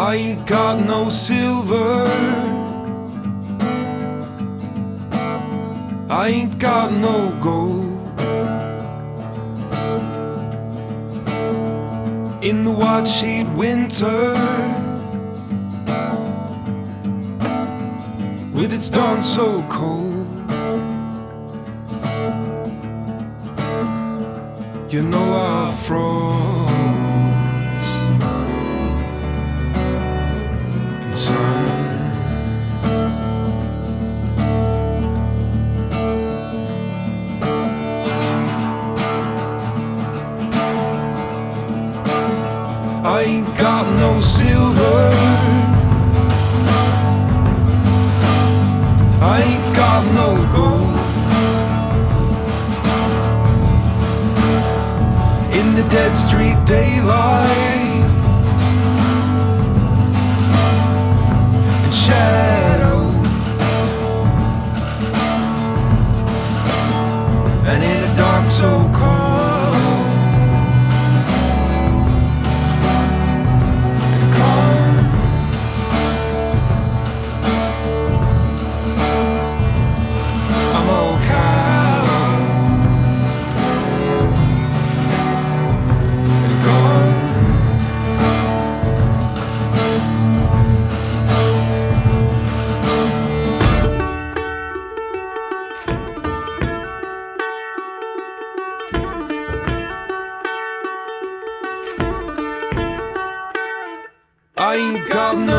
I ain't got no silver, I ain't got no gold. In the white sheet winter, with its dawn so cold, you know I froze in sun. I ain't got no silver, I ain't got no gold. In the dead street daylight and shadow, and in a dark so cold, I ain't got no